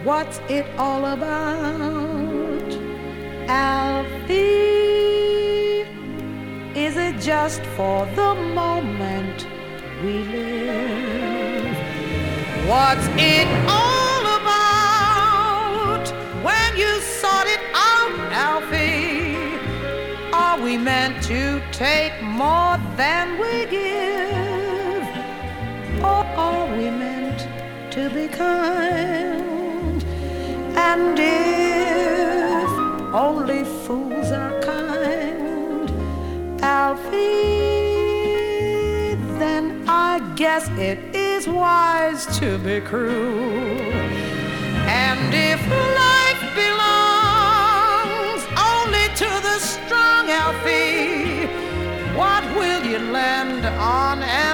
What's it all about, Alfie? Is it just for the moment we live? What's it all about when you sort it out, Alfie? Are we meant to take more than we give? Or are we meant to be kind? And if only fools are kind, Alfie, then I guess it is wise to be cruel. And if life belongs only to the strong, Alfie, what will you lend on